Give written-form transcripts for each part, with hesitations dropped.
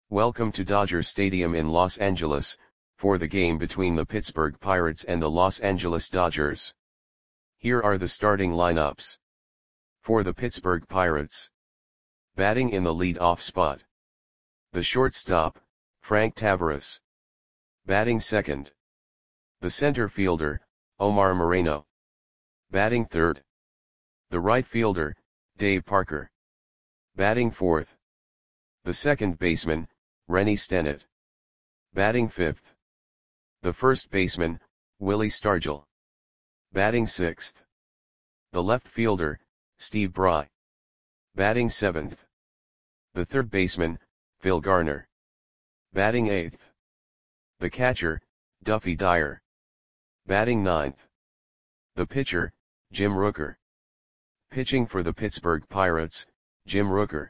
Welcome to Dodger Stadium in Los Angeles, for the game between the Pittsburgh Pirates and the Los Angeles Dodgers. Here are the starting lineups. For the Pittsburgh Pirates. Batting in the lead-off spot. The shortstop, Frank Taveras. Batting second. The center fielder, Omar Moreno. Batting third. The right fielder, Dave Parker. Batting fourth. The second baseman, Rennie Stennett. Batting fifth. The first baseman, Willie Stargell. Batting sixth. The left fielder, Steve Bry. Batting seventh. The third baseman, Phil Garner. Batting eighth. The catcher, Duffy Dyer. Batting ninth. The pitcher, Jim Rooker. Pitching for the Pittsburgh Pirates, Jim Rooker.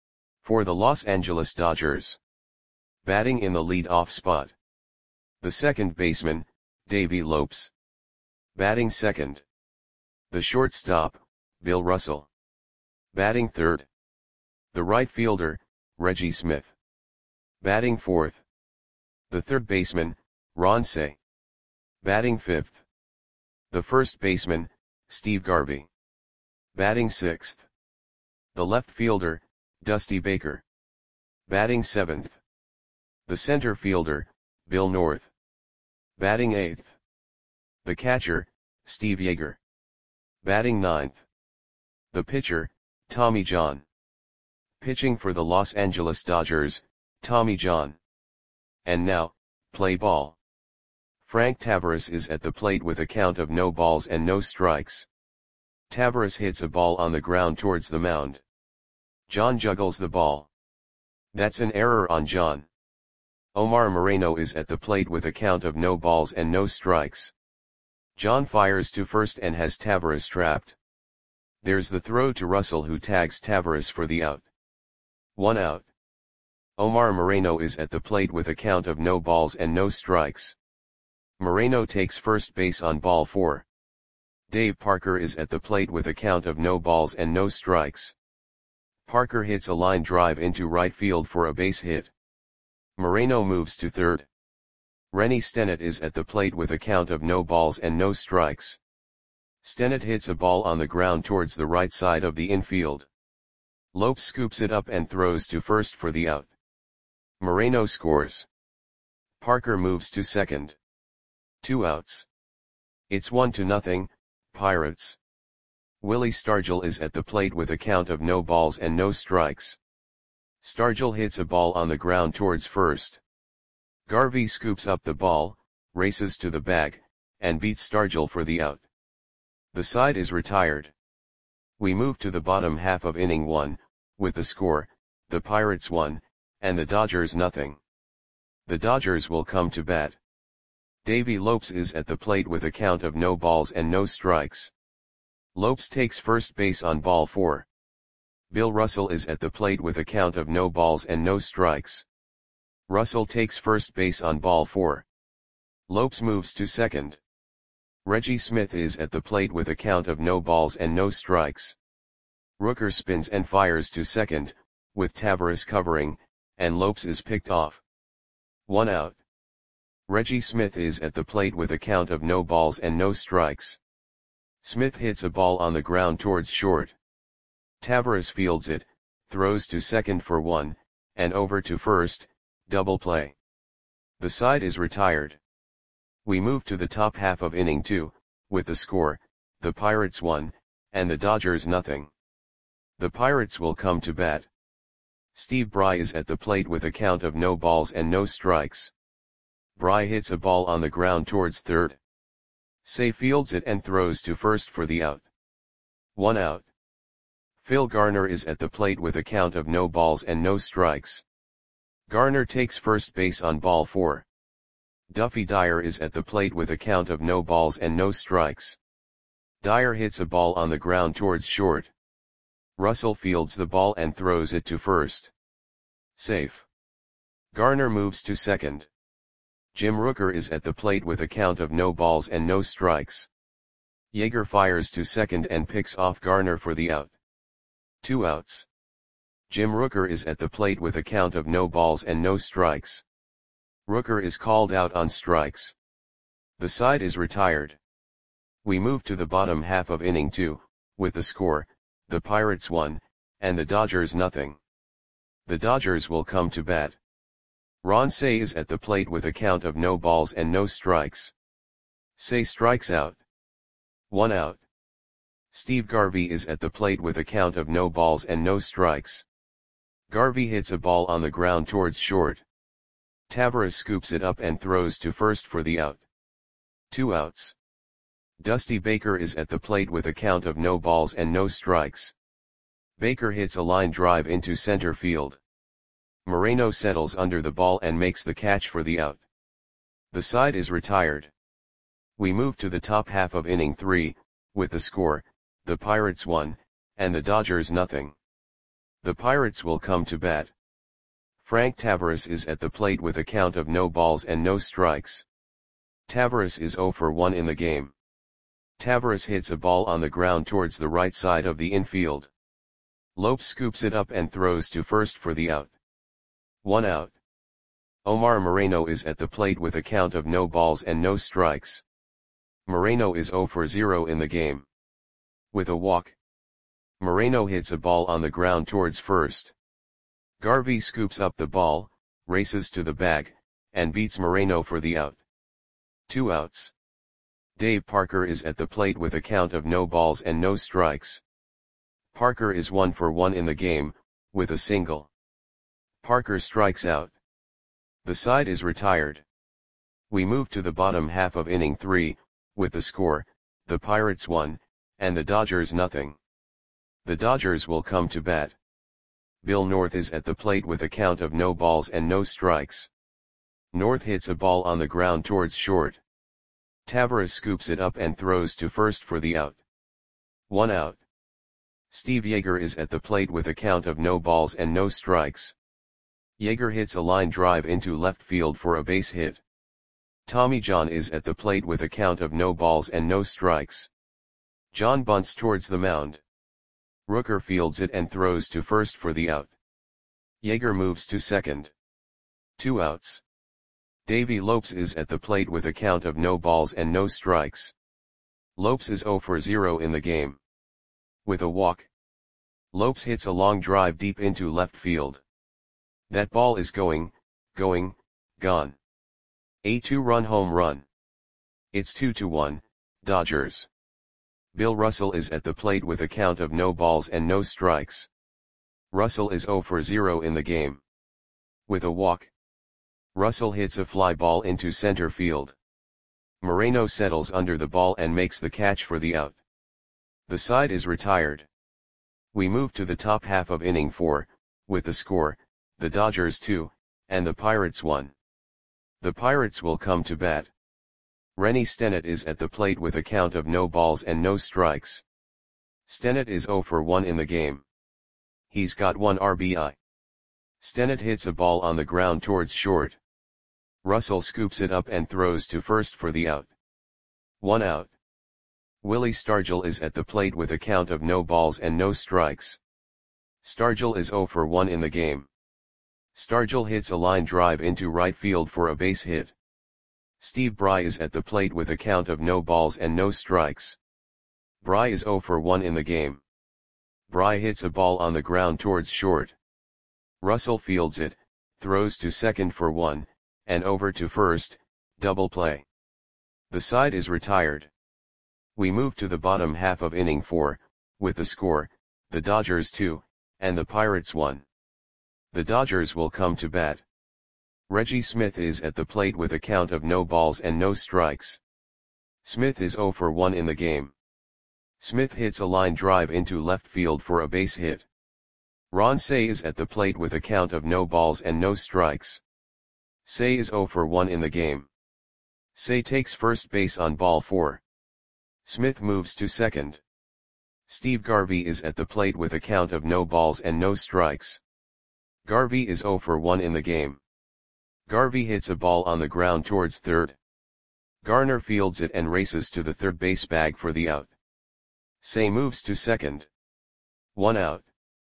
For the Los Angeles Dodgers. Batting in the lead-off spot. The second baseman, Davey Lopes. Batting second. The shortstop, Bill Russell. Batting third. The right fielder, Reggie Smith. Batting fourth. The third baseman, Ron Cey. Batting fifth. The first baseman, Steve Garvey. Batting sixth. The left fielder, Dusty Baker. Batting seventh. The center fielder, Bill North. Batting eighth. The catcher, Steve Yeager. Batting ninth. The pitcher, Tommy John. Pitching for the Los Angeles Dodgers, Tommy John. And now, play ball. Frank Taveras is at the plate with a count of no balls and no strikes. Taveras hits a ball on the ground towards the mound. John juggles the ball. That's an error on John. Omar Moreno is at the plate with a count of no balls and no strikes. John fires to first and has Taveras trapped. There's the throw to Russell, who tags Taveras for the out. 1 out. Omar Moreno is at the plate with a count of no balls and no strikes. Moreno takes first base on ball 4. Dave Parker is at the plate with a count of no balls and no strikes. Parker hits a line drive into right field for a base hit. Moreno moves to third. Rennie Stennett is at the plate with a count of no balls and no strikes. Stennett hits a ball on the ground towards the right side of the infield. Lopes scoops it up and throws to first for the out. Moreno scores. Parker moves to second. 2 outs. It's 1-0, Pirates. Willie Stargell is at the plate with a count of no balls and no strikes. Stargell hits a ball on the ground towards first. Garvey scoops up the ball, races to the bag, and beats Stargell for the out. The side is retired. We move to the bottom half of inning 1, with the score, the Pirates 1, and the Dodgers 0. The Dodgers will come to bat. Davey Lopes is at the plate with a count of no balls and no strikes. Lopes takes first base on ball 4. Bill Russell is at the plate with a count of no balls and no strikes. Russell takes first base on ball 4. Lopes moves to second. Reggie Smith is at the plate with a count of no balls and no strikes. Rooker spins and fires to second, with Taveras covering, and Lopes is picked off. 1 out. Reggie Smith is at the plate with a count of no balls and no strikes. Smith hits a ball on the ground towards short. Taveras fields it, throws to second for 1, and over to first, double play. The side is retired. We move to the top half of inning 2, with the score, the Pirates 1, and the Dodgers 0. The Pirates will come to bat. Steve Bry is at the plate with a count of no balls and no strikes. Bry hits a ball on the ground towards third. Cey fields it and throws to first for the out. 1 out. Phil Garner is at the plate with a count of no balls and no strikes. Garner takes first base on ball 4. Duffy Dyer is at the plate with a count of no balls and no strikes. Dyer hits a ball on the ground towards short. Russell fields the ball and throws it to first. Safe. Garner moves to second. Jim Rooker is at the plate with a count of no balls and no strikes. Yeager fires to second and picks off Garner for the out. 2 outs. Jim Rooker is at the plate with a count of no balls and no strikes. Rooker is called out on strikes. The side is retired. We move to the bottom half of inning 2, with the score, the Pirates 1, and the Dodgers nothing. The Dodgers will come to bat. Ron Cey is at the plate with a count of no balls and no strikes. Cey strikes out. 1 out. Steve Garvey is at the plate with a count of no balls and no strikes. Garvey hits a ball on the ground towards short. Taveras scoops it up and throws to first for the out. 2 outs. Dusty Baker is at the plate with a count of no balls and no strikes. Baker hits a line drive into center field. Moreno settles under the ball and makes the catch for the out. The side is retired. We move to the top half of inning 3, with the score, the Pirates 1, and the Dodgers nothing. The Pirates will come to bat. Frank Taveras is at the plate with a count of no balls and no strikes. Taveras is 0 for 1 in the game. Taveras hits a ball on the ground towards the right side of the infield. Lopes scoops it up and throws to first for the out. 1 out. Omar Moreno is at the plate with a count of no balls and no strikes. Moreno is 0 for 0 in the game. With a walk, Moreno hits a ball on the ground towards first. Garvey scoops up the ball, races to the bag, and beats Moreno for the out. 2 outs. Dave Parker is at the plate with a count of no balls and no strikes. Parker is 1 for 1 in the game, with a single. Parker strikes out. The side is retired. We move to the bottom half of inning 3, with the score, the Pirates 1, and the Dodgers nothing. The Dodgers will come to bat. Bill North is at the plate with a count of no balls and no strikes. North hits a ball on the ground towards short. Taveras scoops it up and throws to first for the out. 1 out. Steve Yeager is at the plate with a count of no balls and no strikes. Yeager hits a line drive into left field for a base hit. Tommy John is at the plate with a count of no balls and no strikes. John bunts towards the mound. Rooker fields it and throws to first for the out. Yeager moves to second. 2 outs. Davey Lopes is at the plate with a count of no balls and no strikes. Lopes is 0 for 0 in the game. With a walk, Lopes hits a long drive deep into left field. That ball is gone. A 2-run home run. It's 2-1, Dodgers. Bill Russell is at the plate with a count of no balls and no strikes. Russell is 0 for 0 in the game. With a walk, Russell hits a fly ball into center field. Moreno settles under the ball and makes the catch for the out. The side is retired. We move to the top half of inning 4, with the score, the Dodgers 2, and the Pirates 1. The Pirates will come to bat. Rennie Stennett is at the plate with a count of no balls and no strikes. Stennett is 0 for 1 in the game. He's got 1 RBI. Stennett hits a ball on the ground towards short. Russell scoops it up and throws to first for the out. 1 out. Willie Stargell is at the plate with a count of no balls and no strikes. Stargell is 0 for 1 in the game. Stargell hits a line drive into right field for a base hit. Steve Bry is at the plate with a count of no balls and no strikes. Bry is 0 for 1 in the game. Bry hits a ball on the ground towards short. Russell fields it, throws to second for 1, and over to first, double play. The side is retired. We move to the bottom half of inning 4, with the score, the Dodgers 2, and the Pirates 1. The Dodgers will come to bat. Reggie Smith is at the plate with a count of no balls and no strikes. Smith is 0 for 1 in the game. Smith hits a line drive into left field for a base hit. Ron Cey is at the plate with a count of no balls and no strikes. Cey is 0 for 1 in the game. Cey takes first base on ball 4. Smith moves to second. Steve Garvey is at the plate with a count of no balls and no strikes. Garvey is 0 for 1 in the game. Garvey hits a ball on the ground towards third. Garner fields it and races to the third base bag for the out. Cey moves to second. 1 out.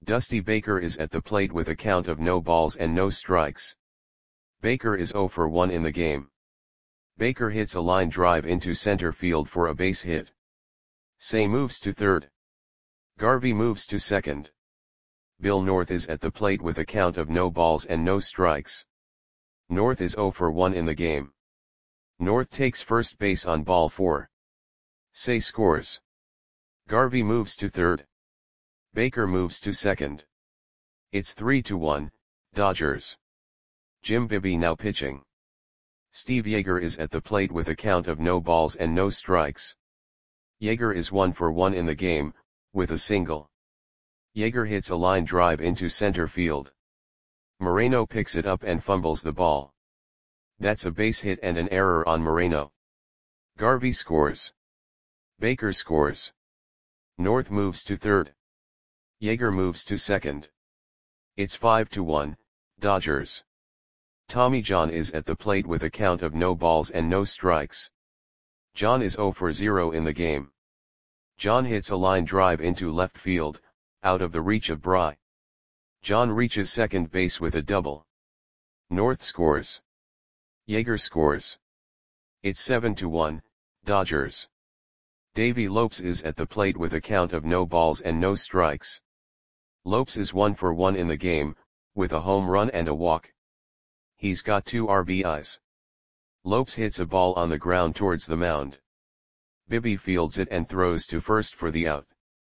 Dusty Baker is at the plate with a count of no balls and no strikes. Baker is 0 for 1 in the game. Baker hits a line drive into center field for a base hit. Say moves to third. Garvey moves to second. Bill North is at the plate with a count of no balls and no strikes. North is 0 for 1 in the game. North takes first base on ball 4. Say scores. Garvey moves to third. Baker moves to second. It's 3-1, Dodgers. Jim Bibby now pitching. Steve Yeager is at the plate with a count of no balls and no strikes. Yeager is 1 for 1 in the game, with a single. Yeager hits a line drive into center field. Moreno picks it up and fumbles the ball. That's a base hit and an error on Moreno. Garvey scores. Baker scores. North moves to third. Yeager moves to second. It's 5-1, Dodgers. Tommy John is at the plate with a count of no balls and no strikes. John is 0 for 0 in the game. John hits a line drive into left field, out of the reach of Bry. John reaches second base with a double. North scores. Yeager scores. It's 7-1, Dodgers. Davey Lopes is at the plate with a count of no balls and no strikes. Lopes is 1 for 1 in the game, with a home run and a walk. He's got 2 RBIs. Lopes hits a ball on the ground towards the mound. Bibby fields it and throws to first for the out.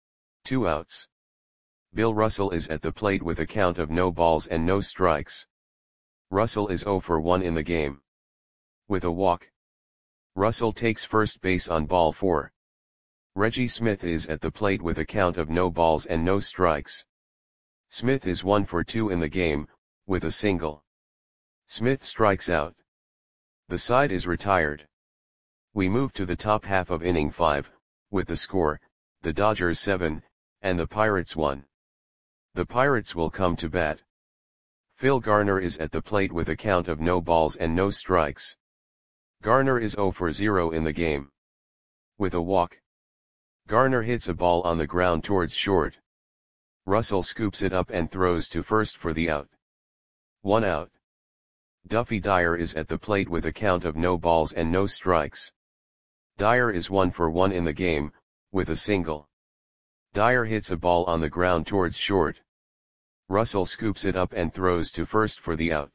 2 outs. Bill Russell is at the plate with a count of no balls and no strikes. Russell is 0 for 1 in the game. With a walk. Russell takes first base on ball 4. Reggie Smith is at the plate with a count of no balls and no strikes. Smith is 1 for 2 in the game, with a single. Smith strikes out. The side is retired. We move to the top half of inning 5, with the score, the Dodgers 7, and the Pirates 1. The Pirates will come to bat. Phil Garner is at the plate with a count of no balls and no strikes. Garner is 0 for 0 in the game. With a walk. Garner hits a ball on the ground towards short. Russell scoops it up and throws to first for the out. 1 out. Duffy Dyer is at the plate with a count of no balls and no strikes. Dyer is 1 for 1 in the game, with a single. Dyer hits a ball on the ground towards short. Russell scoops it up and throws to first for the out.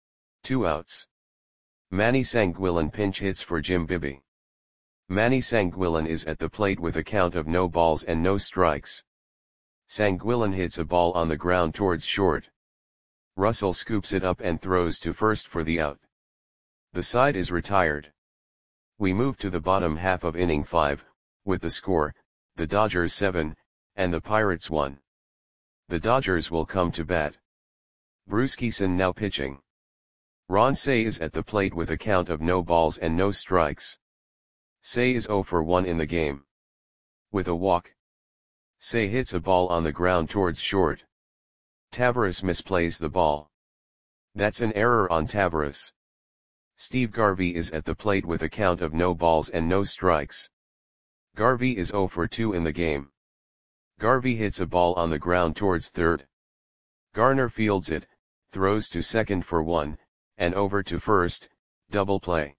2 outs. Manny Sanguillen pinch hits for Jim Bibby. Manny Sanguillen is at the plate with a count of no balls and no strikes. Sanguillen hits a ball on the ground towards short. Russell scoops it up and throws to first for the out. The side is retired. We move to the bottom half of inning 5, with the score, the Dodgers 7, and the Pirates 1. The Dodgers will come to bat. Bruce Kison now pitching. Ron Cey is at the plate with a count of no balls and no strikes. Cey is 0 for 1 in the game. With a walk. Cey hits a ball on the ground towards short. Taveras misplays the ball. That's an error on Taveras. Steve Garvey is at the plate with a count of no balls and no strikes. Garvey is 0 for 2 in the game. Garvey hits a ball on the ground towards third. Garner fields it, throws to second for 1, and over to first, double play.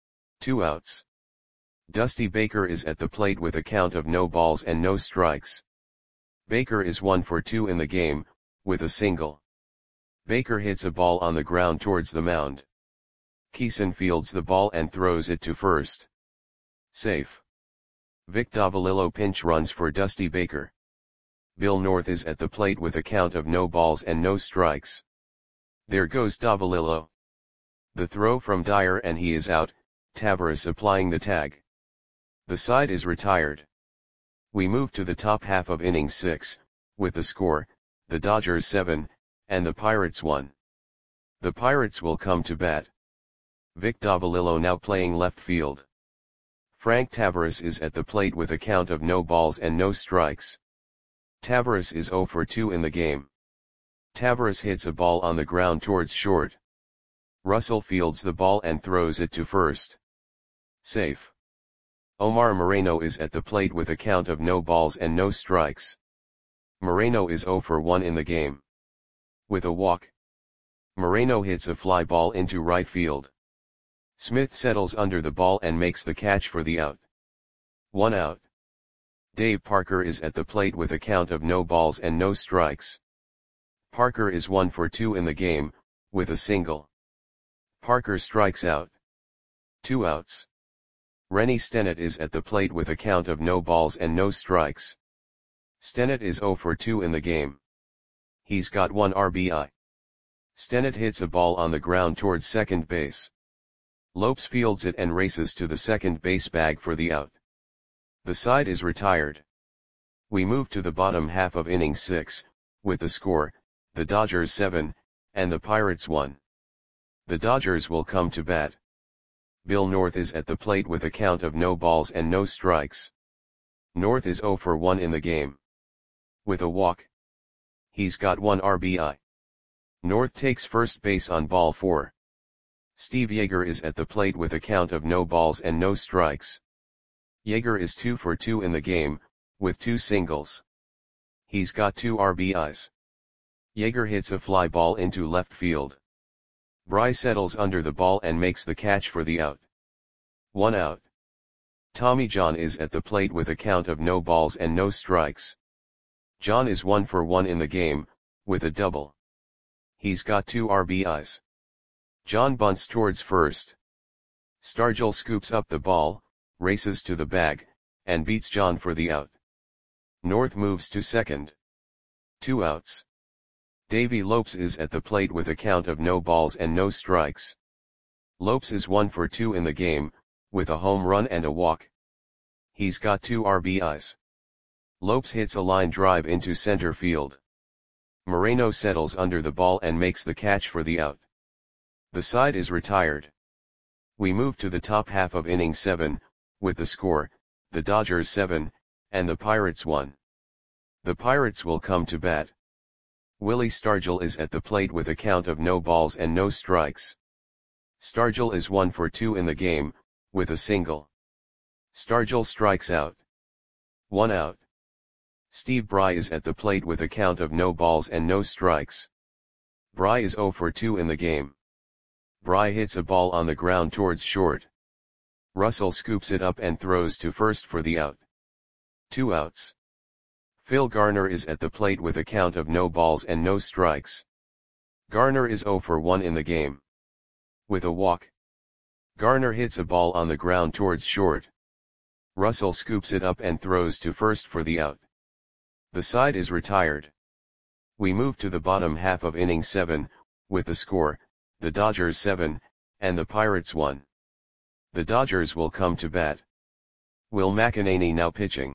2 outs. Dusty Baker is at the plate with a count of no balls and no strikes. Baker is 1 for 2 in the game, with a single. Baker hits a ball on the ground towards the mound. Kison fields the ball and throws it to first. Safe. Vic Davalillo pinch runs for Dusty Baker. Bill North is at the plate with a count of no balls and no strikes. There goes Davalillo. The throw from Dyer and he is out, Taveras applying the tag. The side is retired. We move to the top half of inning 6, with the score, the Dodgers 7, and the Pirates 1. The Pirates will come to bat. Vic Davalillo now playing left field. Frank Taveras is at the plate with a count of no balls and no strikes. Taveras is 0 for 2 in the game. Taveras hits a ball on the ground towards short. Russell fields the ball and throws it to first. Safe. Omar Moreno is at the plate with a count of no balls and no strikes. Moreno is 0 for 1 in the game. With a walk, Moreno hits a fly ball into right field. Smith settles under the ball and makes the catch for the out. 1 out. Dave Parker is at the plate with a count of no balls and no strikes. Parker is 1 for 2 in the game, with a single. Parker strikes out. 2 outs. Rennie Stennett is at the plate with a count of no balls and no strikes. Stennett is 0 for 2 in the game. He's got 1 RBI. Stennett hits a ball on the ground towards second base. Lopes fields it and races to the second base bag for the out. The side is retired. We move to the bottom half of inning 6, with the score, the Dodgers 7, and the Pirates 1. The Dodgers will come to bat. Bill North is at the plate with a count of no balls and no strikes. North is 0 for 1 in the game. With a walk, he's got 1 RBI. North takes first base on ball 4. Steve Yeager is at the plate with a count of no balls and no strikes. Yeager is 2 for 2 in the game, with 2 singles. He's got 2 RBIs. Yeager hits a fly ball into left field. Bry settles under the ball and makes the catch for the out. 1 out. Tommy John is at the plate with a count of no balls and no strikes. John is 1 for 1 in the game, with a double. He's got 2 RBIs. John bunts towards first. Stargell scoops up the ball, races to the bag, and beats John for the out. North moves to second. 2 outs. Davey Lopes is at the plate with a count of no balls and no strikes. Lopes is 1 for 2 in the game, with a home run and a walk. He's got 2 RBIs. Lopes hits a line drive into center field. Moreno settles under the ball and makes the catch for the out. The side is retired. We move to the top half of inning 7, with the score, the Dodgers 7, and the Pirates 1. The Pirates will come to bat. Willie Stargell is at the plate with a count of no balls and no strikes. Stargell is 1 for 2 in the game, with a single. Stargell strikes out. 1 out. Steve Bry is at the plate with a count of no balls and no strikes. Bry is 0 for 2 in the game. Bry hits a ball on the ground towards short. Russell scoops it up and throws to first for the out. 2 outs. Phil Garner is at the plate with a count of no balls and no strikes. Garner is 0 for 1 in the game. With a walk, Garner hits a ball on the ground towards short. Russell scoops it up and throws to first for the out. The side is retired. We move to the bottom half of inning 7, with the score, the Dodgers 7, and the Pirates 1. The Dodgers will come to bat. Will McEnany now pitching.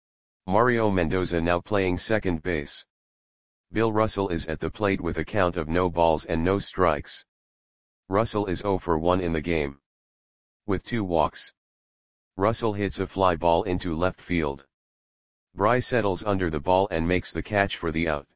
Mario Mendoza now playing second base. Bill Russell is at the plate with a count of no balls and no strikes. Russell is 0 for 1 in the game. With 2 walks, Russell hits a fly ball into left field. Bry settles under the ball and makes the catch for the out.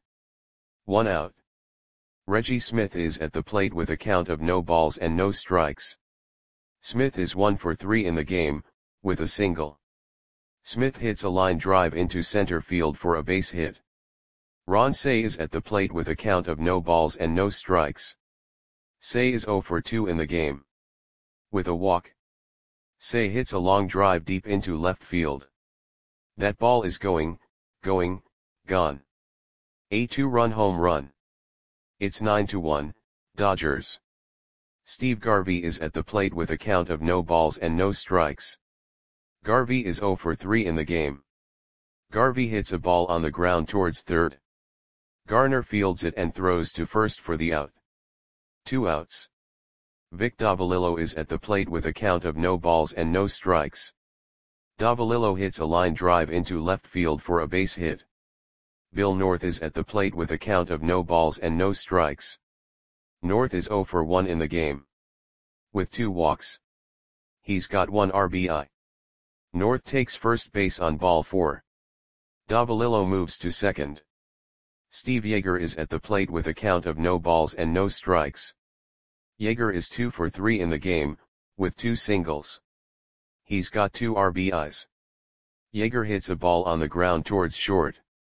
1 out. Reggie Smith is at the plate with a count of no balls and no strikes. Smith is 1 for 3 in the game, with a single. Smith hits a line drive into center field for a base hit. Ron Cey is at the plate with a count of no balls and no strikes. Cey is 0 for 2 in the game. With a walk, Cey hits a long drive deep into left field. That ball is gone. A 2-run home run. It's 9-1, Dodgers. Steve Garvey is at the plate with a count of no balls and no strikes. Garvey is 0 for 3 in the game. Garvey hits a ball on the ground towards third. Garner fields it and throws to first for the out. 2 outs. Vic Davalillo is at the plate with a count of no balls and no strikes. Davalillo hits a line drive into left field for a base hit. Bill North is at the plate with a count of no balls and no strikes. North is 0 for 1 in the game. With 2 walks, he's got 1 RBI. North takes first base on ball 4. Davalillo moves to second. Steve Yeager is at the plate with a count of no balls and no strikes. Yeager is 2 for 3 in the game, with 2 singles. He's got 2 RBIs. Yeager hits a ball on the ground towards short.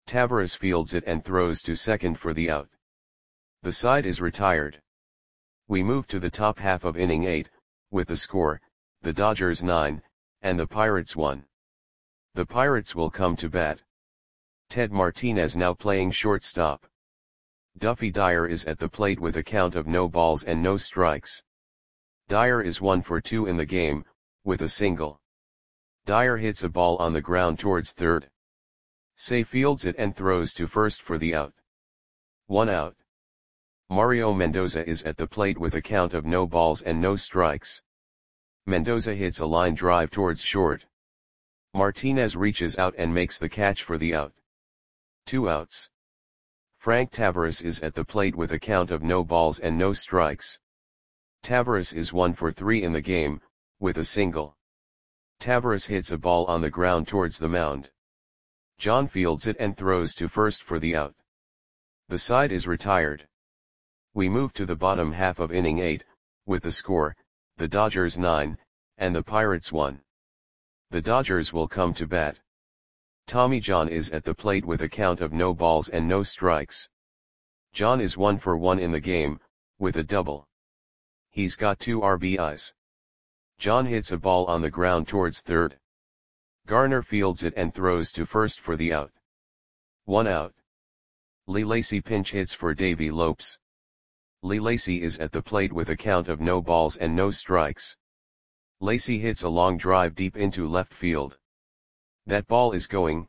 Taveras fields it and throws to second for the out. The side is retired. We move to the top half of inning 8, with the score, the Dodgers 9, and the Pirates 1. The Pirates will come to bat. Ted Martinez now playing shortstop. Duffy Dyer is at the plate with a count of no balls and no strikes. Dyer is 1 for 2 in the game, with a single. Dyer hits a ball on the ground towards third. Say fields it and throws to first for the out. 1 out. Mario Mendoza is at the plate with a count of no balls and no strikes. Mendoza hits a line drive towards short. Martinez reaches out and makes the catch for the out. 2 outs. Frank Taveras is at the plate with a count of no balls and no strikes. Taveras is 1 for 3 in the game, with a single. Taveras hits a ball on the ground towards the mound. John fields it and throws to first for the out. The side is retired. We move to the bottom half of inning 8, with the score, the Dodgers 9, and the Pirates 1. The Dodgers will come to bat. Tommy John is at the plate with a count of no balls and no strikes. John is 1 for 1 in the game, with a double. He's got 2 RBIs. John hits a ball on the ground towards third. Garner fields it and throws to first for the out. 1 out. Lee Lacy pinch hits for Davey Lopes. Lee Lacy is at the plate with a count of no balls and no strikes. Lacy hits a long drive deep into left field. That ball is gone.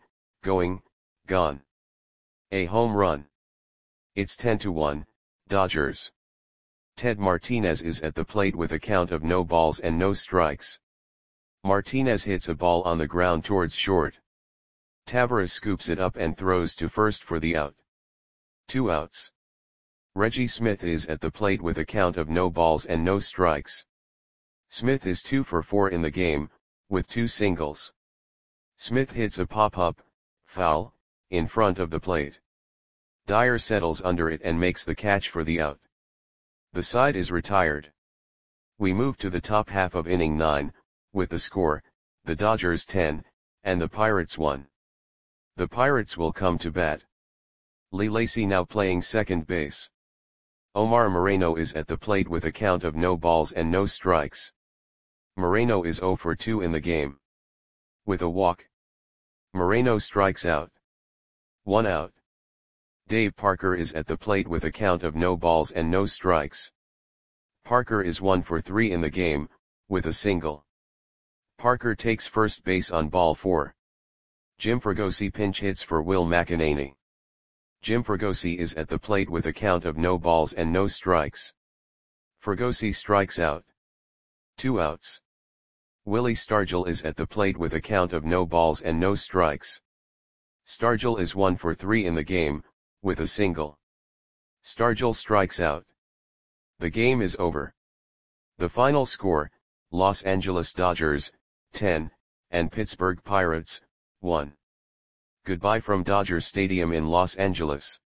A home run. It's 10-1, Dodgers. Ted Martinez is at the plate with a count of no balls and no strikes. Martinez hits a ball on the ground towards short. Taveras scoops it up and throws to first for the out. 2 outs. Reggie Smith is at the plate with a count of no balls and no strikes. Smith is 2 for 4 in the game, with 2 singles. Smith hits a pop-up, foul, in front of the plate. Dyer settles under it and makes the catch for the out. The side is retired. We move to the top half of inning 9, with the score, the Dodgers 10, and the Pirates 1. The Pirates will come to bat. Lee Lacy now playing second base. Omar Moreno is at the plate with a count of no balls and no strikes. Moreno is 0 for 2 in the game. With a walk. Moreno strikes out. 1 out. Dave Parker is at the plate with a count of no balls and no strikes. Parker is 1 for 3 in the game, with a single. Parker takes first base on ball 4. Jim Fregosi pinch hits for Will McEnany. Jim Fregosi is at the plate with a count of no balls and no strikes. Fregosi strikes out. 2 outs. Willie Stargell is at the plate with a count of no balls and no strikes. Stargell is 1 for 3 in the game, with a single. Stargell strikes out. The game is over. The final score, Los Angeles Dodgers, 10, and Pittsburgh Pirates, 1. Goodbye from Dodger Stadium in Los Angeles.